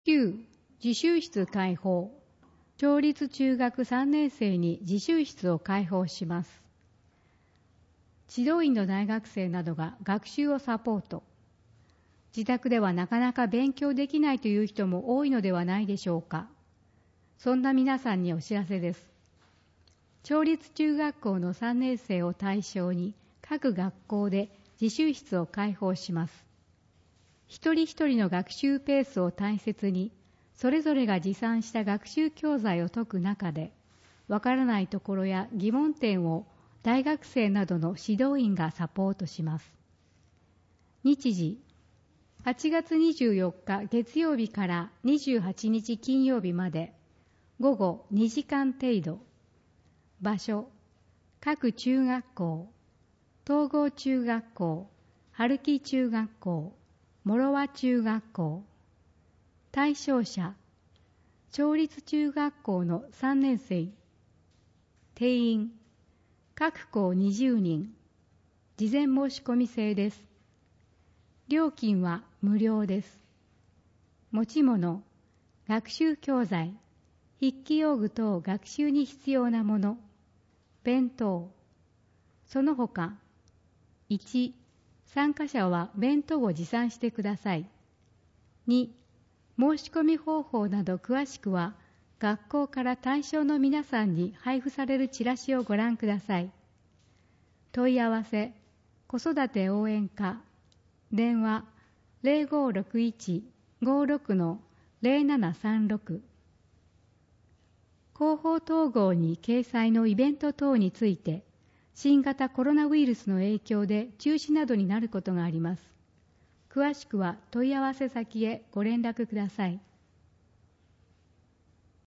9. 自習室開放。町立中学3年生に自習室を開放します。指導員の大学生などが学習をサポート。自宅ではなかなか勉強できないという人も多いのではないでしょうか。そんな皆さんにお知らせです。町立中学校の3年生を対象に各学校で自習室を開放します。一人一人の学習ペースを大切に、それぞれが持参した学習教材を解く中で、わからないところや疑問点を大学生などの指導員がサポートします。日時、8月24日月曜日から28日金曜日まで、午後2時間程度。場所、各中学校、東郷中学校、春木中学校、諸和中学校。対象者、町立中学校の3年生。定員、各校20人。事前申し込み制です。料金は無料です。持ち物、学習教材、筆記用具等学習に必要なもの、弁当。その他、1、参加者は弁当を持参してください。2、申し込み方法など詳しくは、学校から対象の皆さんに配布されるチラシをご覧ください。問い合わせ、子育て応援課、電話0561-56-0736。広報統合に掲載のイベント等について、新型コロナウイルスの影響で中止などになることがあります。詳しくは問い合わせ先へご連絡ください。